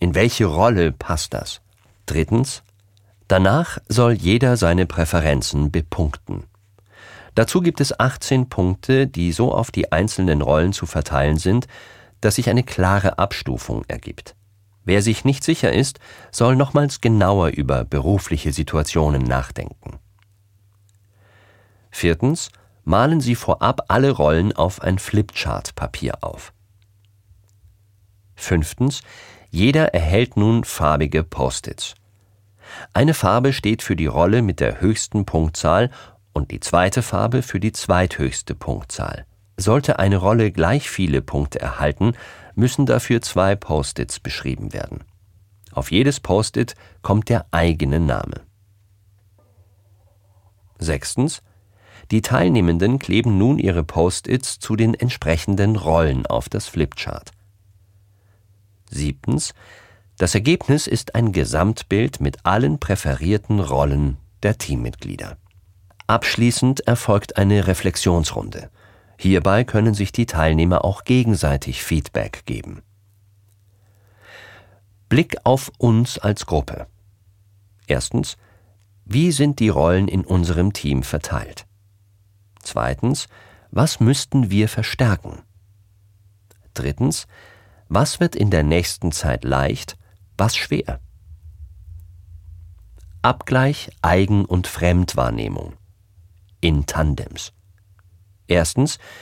In welche Rolle passt das? Drittens, danach soll jeder seine Präferenzen bepunkten. Dazu gibt es 18 Punkte, die so auf die einzelnen Rollen zu verteilen sind, dass sich eine klare Abstufung ergibt. Wer sich nicht sicher ist, soll nochmals genauer über berufliche Situationen nachdenken. Viertens, malen Sie vorab alle Rollen auf ein Flipchart-Papier auf. Fünftens, jeder erhält nun farbige Post-its. Eine Farbe steht für die Rolle mit der höchsten Punktzahl und die zweite Farbe für die zweithöchste Punktzahl. Sollte eine Rolle gleich viele Punkte erhalten, müssen dafür 2 Post-its beschrieben werden. Auf jedes Post-it kommt der eigene Name. Sechstens, die Teilnehmenden kleben nun ihre Post-its zu den entsprechenden Rollen auf das Flipchart. Siebtens, das Ergebnis ist ein Gesamtbild mit allen präferierten Rollen der Teammitglieder. Abschließend erfolgt eine Reflexionsrunde. Hierbei können sich die Teilnehmer auch gegenseitig Feedback geben. Blick auf uns als Gruppe. Erstens, wie sind die Rollen in unserem Team verteilt? Zweitens, was müssten wir verstärken? Drittens, was wird in der nächsten Zeit leicht, was schwer? Abgleich Eigen- und Fremdwahrnehmung in Tandems. Erstens,